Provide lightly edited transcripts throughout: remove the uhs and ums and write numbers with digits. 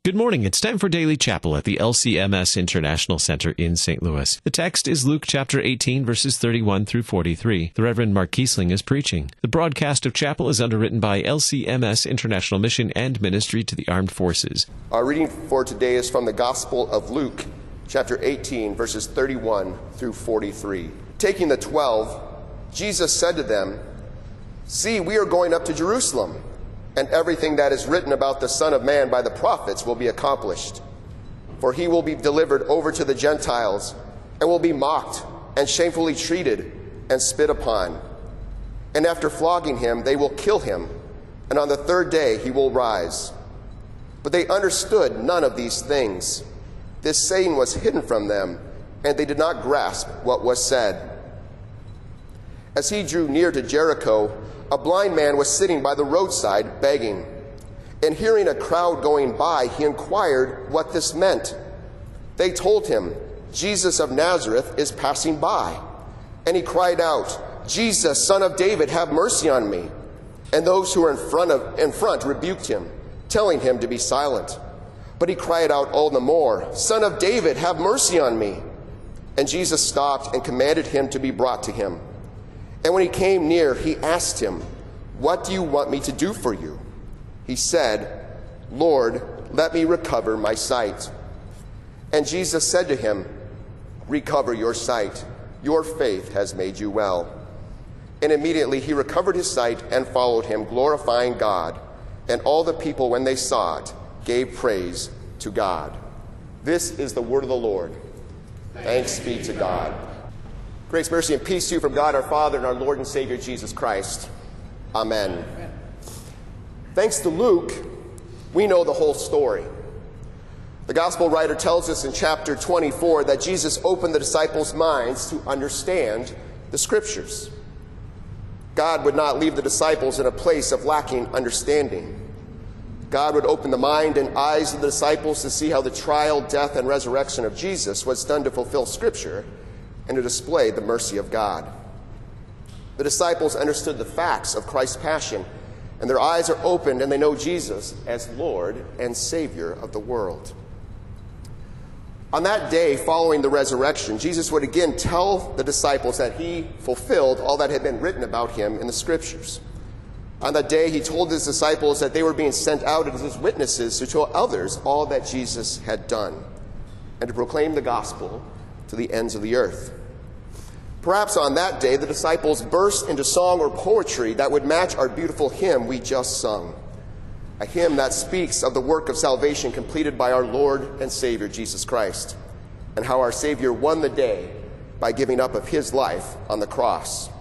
Good morning. It's time for Daily Chapel at the LCMS International Center in St. Louis. The text is Luke chapter 18, verses 31 through 43. The Reverend Mark Kiesling is preaching. The broadcast of chapel is underwritten by LCMS International Mission and Ministry to the Armed Forces. Our reading for today is from the Gospel of Luke, chapter 18, verses 31 through 43. Taking the 12, Jesus said to them, "See, we are going up to Jerusalem, and everything that is written about the Son of Man by the prophets will be accomplished. For he will be delivered over to the Gentiles, and will be mocked, and shamefully treated, and spit upon. And after flogging him, they will kill him, and on the third day he will rise." But they understood none of these things. This saying was hidden from them, and they did not grasp what was said. As he drew near to Jericho, a blind man was sitting by the roadside begging. And hearing a crowd going by, he inquired what this meant. They told him, "Jesus of Nazareth is passing by." And he cried out, "Jesus, Son of David, have mercy on me." And those who were in front rebuked him, telling him to be silent. But he cried out all the more, "Son of David, have mercy on me." And Jesus stopped and commanded him to be brought to him. And when he came near, he asked him, "What do you want me to do for you?" He said, "Lord, let me recover my sight." And Jesus said to him, "Recover your sight. Your faith has made you well." And immediately he recovered his sight and followed him, glorifying God. And all the people, when they saw it, gave praise to God. This is the word of the Lord. Thanks be to God. Grace, mercy, and peace to you from God our Father and our Lord and Savior Jesus Christ. Amen. Thanks to Luke, we know the whole story. The gospel writer tells us in chapter 24 that Jesus opened the disciples' minds to understand the scriptures. God would not leave the disciples in a place of lacking understanding. God would open the mind and eyes of the disciples to see how the trial, death, and resurrection of Jesus was done to fulfill Scripture and to display the mercy of God. The disciples understood the facts of Christ's passion, and their eyes are opened and they know Jesus as Lord and Savior of the world. On that day following the resurrection, Jesus would again tell the disciples that he fulfilled all that had been written about him in the Scriptures. On that day, he told his disciples that they were being sent out as his witnesses to tell others all that Jesus had done and to proclaim the gospel to the ends of the earth. Perhaps on that day, the disciples burst into song or poetry that would match our beautiful hymn we just sung, a hymn that speaks of the work of salvation completed by our Lord and Savior, Jesus Christ, and how our Savior won the day by giving up of his life on the cross.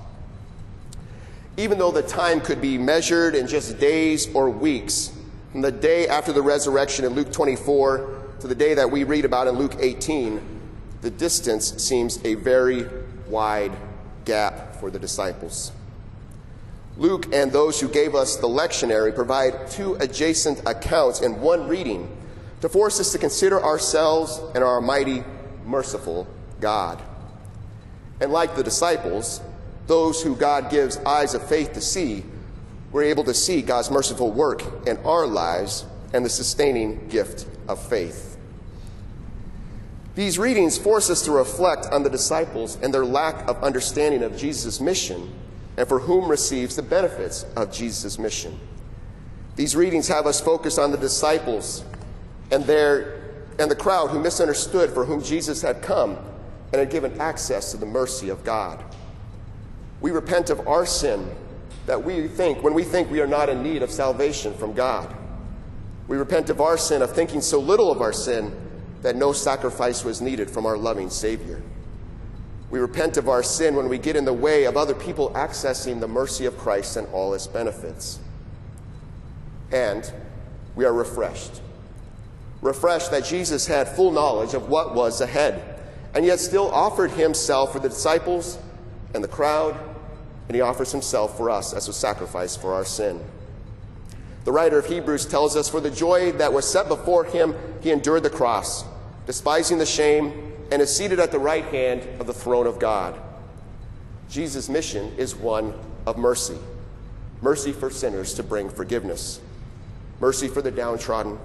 Even though the time could be measured in just days or weeks, from the day after the resurrection in Luke 24 to the day that we read about in Luke 18, the distance seems a very wide gap for the disciples. Luke and those who gave us the lectionary provide two adjacent accounts in one reading to force us to consider ourselves and our mighty, merciful God. And like the disciples, those who God gives eyes of faith to see, we're able to see God's merciful work in our lives and the sustaining gift of faith. These readings force us to reflect on the disciples and their lack of understanding of Jesus' mission and for whom receives the benefits of Jesus' mission. These readings have us focus on the disciples and the crowd who misunderstood for whom Jesus had come and had given access to the mercy of God. We repent of our sin that when we think we are not in need of salvation from God. We repent of our sin of thinking so little of our sin that no sacrifice was needed from our loving Savior. We repent of our sin when we get in the way of other people accessing the mercy of Christ and all his benefits. And we are refreshed. Refreshed that Jesus had full knowledge of what was ahead, and yet still offered himself for the disciples and the crowd, and he offers himself for us as a sacrifice for our sin. The writer of Hebrews tells us, "For the joy that was set before him, he endured the cross, despising the shame, and is seated at the right hand of the throne of God." Jesus' mission is one of mercy. Mercy for sinners to bring forgiveness. Mercy for the downtrodden.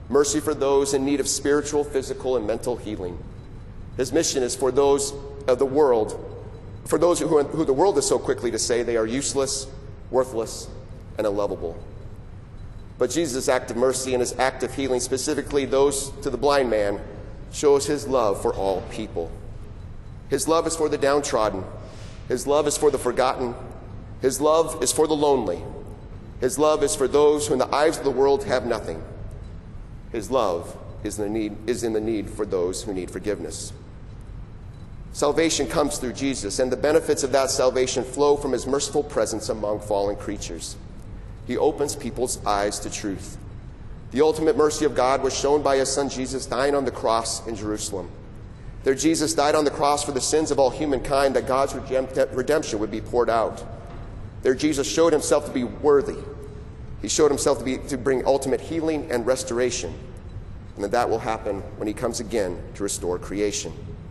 mercy for those in need of spiritual, physical, and mental healing. His mission is for those of the world, for those who the world is so quickly to say they are useless, worthless, and unlovable. But Jesus' act of mercy and his act of healing, specifically those to the blind man, shows his love for all people. His love is for the downtrodden. His love is for the forgotten. His love is for the lonely. His love is for those who in the eyes of the world have nothing. His love is in the need for those who need forgiveness. Salvation comes through Jesus, and the benefits of that salvation flow from his merciful presence among fallen creatures. He opens people's eyes to truth. The ultimate mercy of God was shown by his son Jesus dying on the cross in Jerusalem. There Jesus died on the cross for the sins of all humankind, that God's redemption would be poured out. There Jesus showed himself to be worthy. He showed himself to bring ultimate healing and restoration, and that will happen when he comes again to restore creation.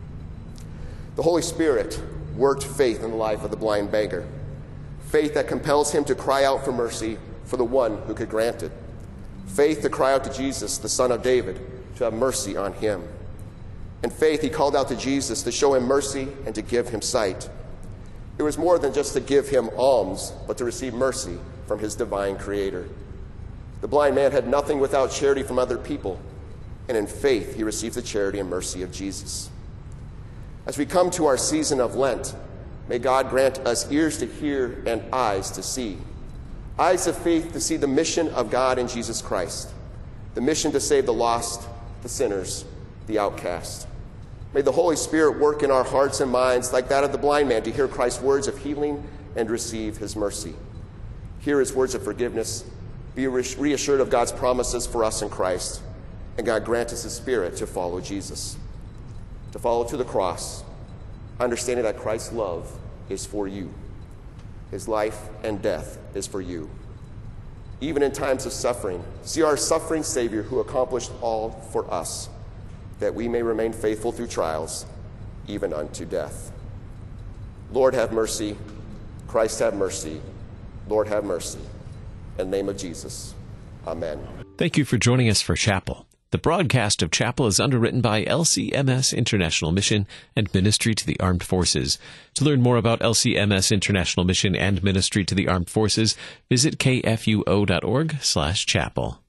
The Holy Spirit worked faith in the life of the blind beggar, faith that compels him to cry out for mercy for the one who could grant it, faith to cry out to Jesus, the Son of David, to have mercy on him. In faith, he called out to Jesus to show him mercy and to give him sight. It was more than just to give him alms, but to receive mercy from his divine Creator. The blind man had nothing without charity from other people, and in faith, he received the charity and mercy of Jesus. As we come to our season of Lent, may God grant us ears to hear and eyes to see. Eyes of faith to see the mission of God in Jesus Christ, the mission to save the lost, the sinners, the outcast. May the Holy Spirit work in our hearts and minds like that of the blind man to hear Christ's words of healing and receive his mercy. Hear his words of forgiveness, be reassured of God's promises for us in Christ, and God grant us his Spirit to follow Jesus, to follow to the cross, understanding that Christ's love is for you. His life and death is for you. Even in times of suffering, see our suffering Savior who accomplished all for us, that we may remain faithful through trials, even unto death. Lord, have mercy. Christ, have mercy. Lord, have mercy. In the name of Jesus, amen. Thank you for joining us for Chapel. The broadcast of Chapel is underwritten by LCMS International Mission and Ministry to the Armed Forces. To learn more about LCMS International Mission and Ministry to the Armed Forces, visit kfuo.org/chapel.